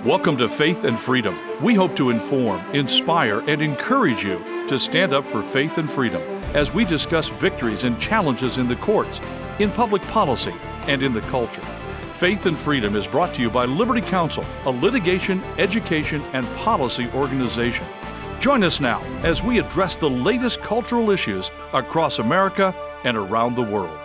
Welcome to Faith and Freedom. We hope to inform, inspire, and encourage you to stand up for faith and freedom as we discuss victories and challenges in the courts, in public policy, and in the culture. Faith and Freedom is brought to you by Liberty Counsel, a litigation, education, and policy organization. Join us now as we address the latest cultural issues across America and around the world.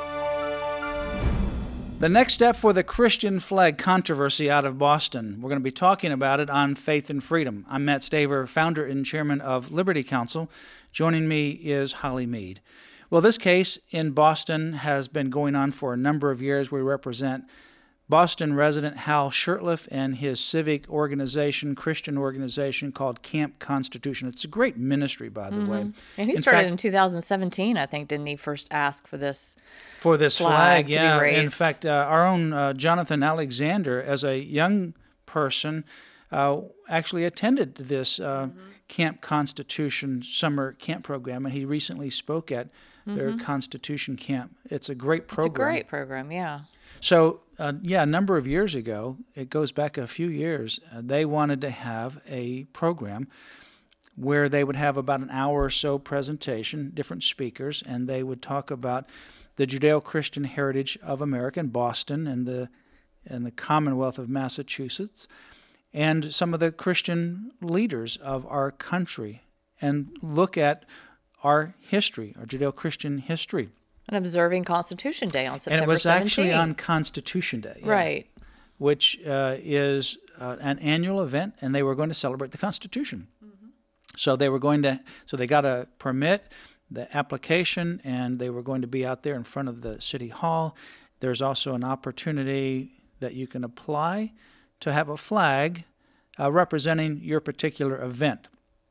The next step for the Christian flag controversy out of Boston. We're going to be talking about it on Faith and Freedom. I'm Matt Staver, founder and chairman of Liberty Counsel. Joining me is Holly Mead. Well, this case in Boston has been going on for a number of years. We represent Boston resident Hal Shurtleff and his civic organization, Christian organization called Camp Constitution. It's a great ministry, by the way. And he started in 2017, I think, didn't he first ask for this flag, to yeah. be raised? In fact, our own Jonathan Alexander, as a young person, actually attended this Camp Constitution summer camp program, and he recently spoke at their Constitution camp. It's a great program. It's a great program, yeah. So, a number of years ago, it goes back a few years, they wanted to have a program where they would have about an hour or so presentation, different speakers, and they would talk about the Judeo-Christian heritage of America and Boston and the Commonwealth of Massachusetts, and some of the Christian leaders of our country, and look at our history, our Judeo-Christian history. And observing Constitution Day on September 17th. And it was actually on Constitution Day. Yeah, right. Which is an annual event, and they were going to celebrate the Constitution. So they got a permit, the application, and they were going to be out there in front of the City Hall. There's also an opportunity that you can apply to have a flag representing your particular event.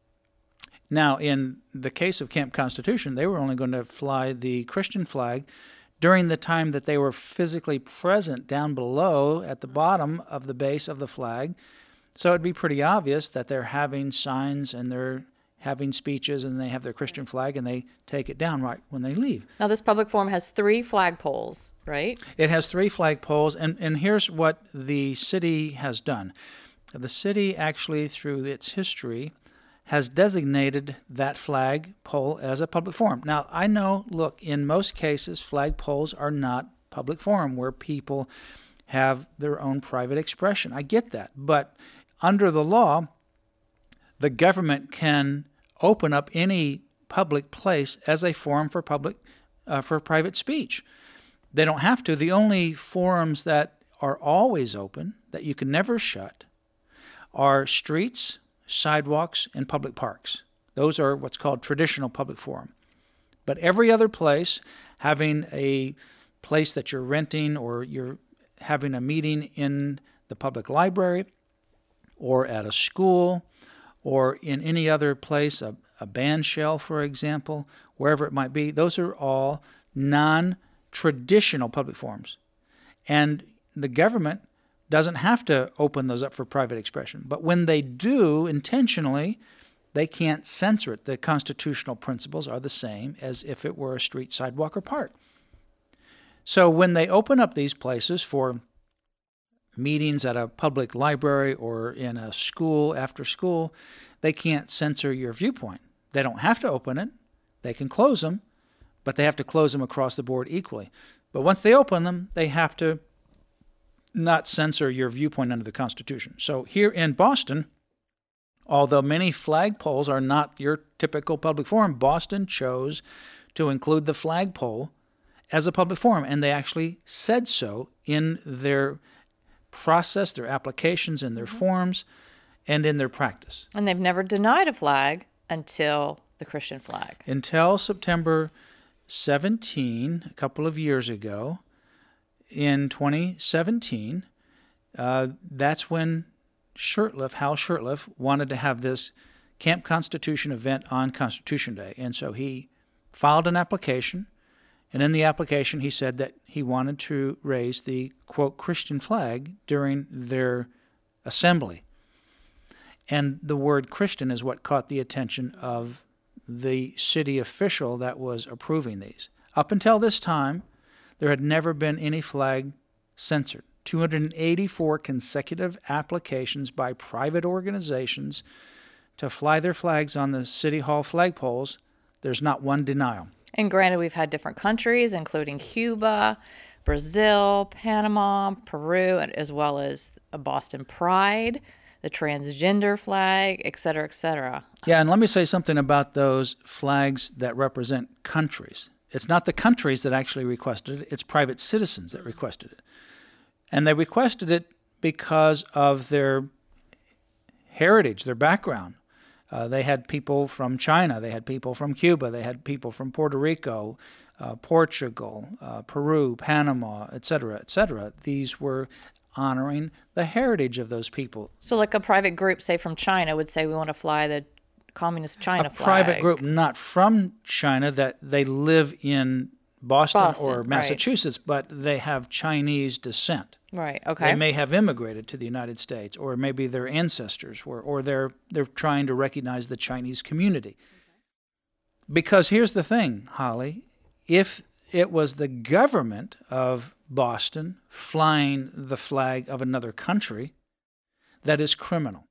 Now, in the case of Camp Constitution, they were only going to fly the Christian flag during the time that they were physically present down below at the bottom of the base of the flag. So it'd be pretty obvious that they're having signs and they're having speeches and they have their Christian flag and they take it down right when they leave. Now, this public forum has 3 flagpoles, right? It has 3 flagpoles, and here's what the city has done. The city actually, through its history, has designated that flagpole as a public forum. Now, I know, look, in most cases, flagpoles are not public forum where people have their own private expression. I get that. But under the law, the government can open up any public place as a forum for private speech. They don't have to. The only forums that are always open, that you can never shut, are streets, sidewalks, and public parks. Those are what's called traditional public forum. But every other place, having a place that you're renting or you're having a meeting in the public library or at a school or in any other place, a band shell, for example, wherever it might be, those are all non-traditional public forums. And the government doesn't have to open those up for private expression. But when they do intentionally, they can't censor it. The constitutional principles are the same as if it were a street, sidewalk, or park. So when they open up these places for meetings at a public library or in a school after school, they can't censor your viewpoint. They don't have to open it. They can close them, but they have to close them across the board equally. But once they open them, they have to not censor your viewpoint under the Constitution. So here in Boston, although many flagpoles are not your typical public forum, Boston chose to include the flagpole as a public forum, and they actually said so in their process, their applications, in their forms, and in their practice. And they've never denied a flag until the Christian flag. Until September 17, a couple of years ago, in 2017, that's when Hal Shurtleff, wanted to have this Camp Constitution event on Constitution Day. And so he filed an application, and in the application he said that he wanted to raise the, quote, Christian flag during their assembly. And the word Christian is what caught the attention of the city official that was approving these. Up until this time, there had never been any flag censored. 284 consecutive applications by private organizations to fly their flags on the City Hall flagpoles. There's not one denial. And granted, we've had different countries, including Cuba, Brazil, Panama, Peru, as well as a Boston Pride, the transgender flag, et cetera, et cetera. Yeah, and let me say something about those flags that represent countries. It's not the countries that actually requested it, it's private citizens that requested it. And they requested it because of their heritage, their background. They had people from China, they had people from Cuba, they had people from Puerto Rico, Portugal, Peru, Panama, et cetera, et cetera. These were honoring the heritage of those people. So like a private group, say from China, would say we want to fly the Communist China flag. A private group not from China, that they live in Boston or Massachusetts, right, but they have Chinese descent. Right, okay. They may have immigrated to the United States, or maybe their ancestors were, or they're trying to recognize the Chinese community. Because here's the thing, Holly, if it was the government of Boston flying the flag of another country, that is criminal.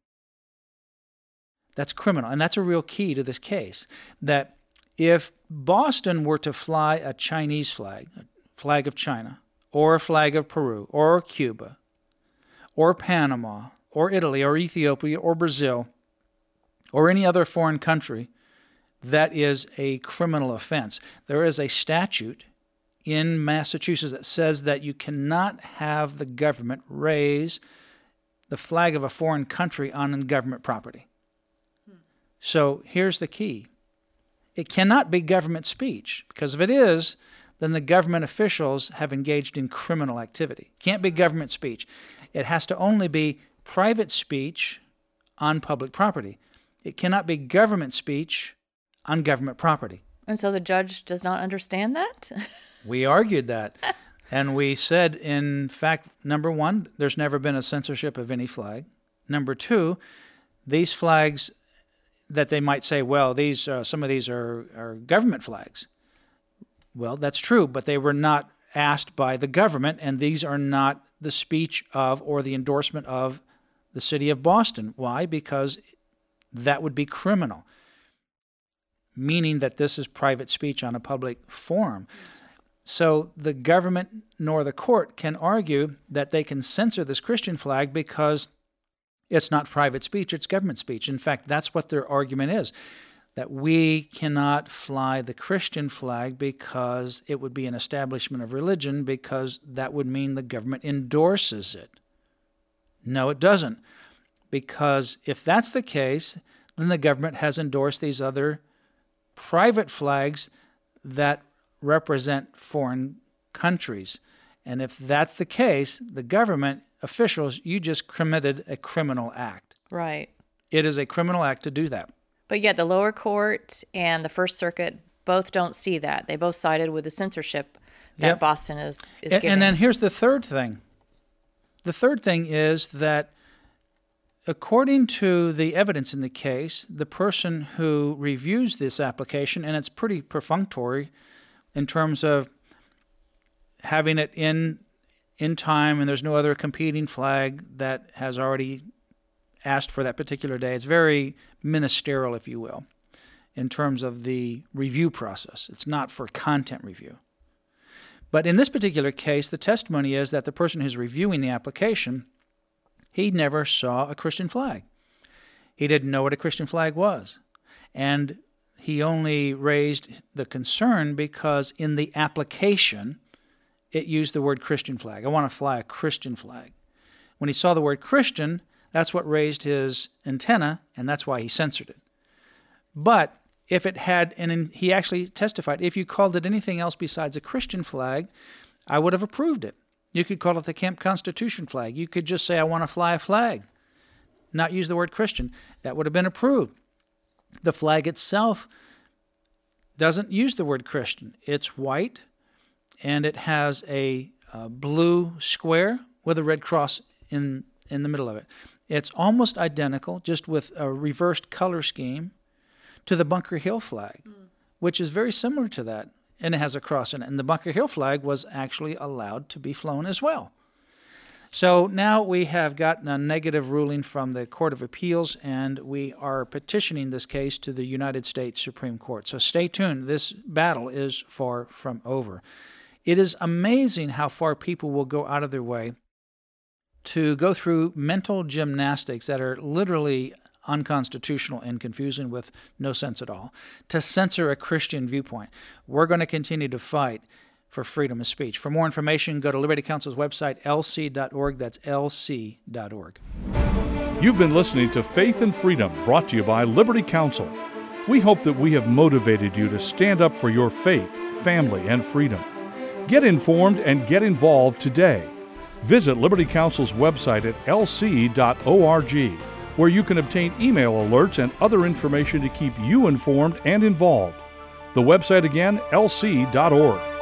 That's criminal, and that's a real key to this case, that if Boston were to fly a Chinese flag, a flag of China, or a flag of Peru, or Cuba, or Panama, or Italy, or Ethiopia, or Brazil, or any other foreign country, that is a criminal offense. There is a statute in Massachusetts that says that you cannot have the government raise the flag of a foreign country on government property. So here's the key. It cannot be government speech, because if it is, then the government officials have engaged in criminal activity. It can't be government speech. It has to only be private speech on public property. It cannot be government speech on government property. And so the judge does not understand that? We argued that. And we said, in fact, number one, there's never been a censorship of any flag. Number two, these flags that they might say, well, these some of these are government flags. Well, that's true, but they were not asked by the government, and these are not the speech of or the endorsement of the city of Boston. Why? Because that would be criminal, meaning that this is private speech on a public forum. So the government nor the court can argue that they can censor this Christian flag because it's not private speech, it's government speech. In fact, that's what their argument is, that we cannot fly the Christian flag because it would be an establishment of religion, because that would mean the government endorses it. No, it doesn't, because if that's the case, then the government has endorsed these other private flags that represent foreign countries. And if that's the case, the government officials, you just committed a criminal act. Right. It is a criminal act to do that. But yet the lower court and the First Circuit both don't see that. They both sided with the censorship that Boston is giving. And then here's the third thing. The third thing is that according to the evidence in the case, the person who reviews this application, and it's pretty perfunctory in terms of having it in time, and there's no other competing flag that has already asked for that particular day. It's very ministerial, if you will, in terms of the review process. It's not for content review. But in this particular case, the testimony is that the person who's reviewing the application, he never saw a Christian flag. He didn't know what a Christian flag was. And he only raised the concern because in the application, it used the word Christian flag. I want to fly a Christian flag. When he saw the word Christian, that's what raised his antenna, and that's why he censored it. But if it had, and he actually testified, if you called it anything else besides a Christian flag, I would have approved it. You could call it the Camp Constitution flag. You could just say, I want to fly a flag, not use the word Christian. That would have been approved. The flag itself doesn't use the word Christian. It's white, and it has a blue square with a red cross in the middle of it. It's almost identical, just with a reversed color scheme, to the Bunker Hill flag, which is very similar to that, and it has a cross in it. And the Bunker Hill flag was actually allowed to be flown as well. So now we have gotten a negative ruling from the Court of Appeals, and we are petitioning this case to the United States Supreme Court. So stay tuned. This battle is far from over. It is amazing how far people will go out of their way to go through mental gymnastics that are literally unconstitutional and confusing with no sense at all, to censor a Christian viewpoint. We're going to continue to fight for freedom of speech. For more information, go to Liberty Counsel's website, lc.org. That's lc.org. You've been listening to Faith and Freedom, brought to you by Liberty Counsel. We hope that we have motivated you to stand up for your faith, family, and freedom. Get informed and get involved today. Visit Liberty Counsel's website at lc.org, where you can obtain email alerts and other information to keep you informed and involved. The website again, lc.org.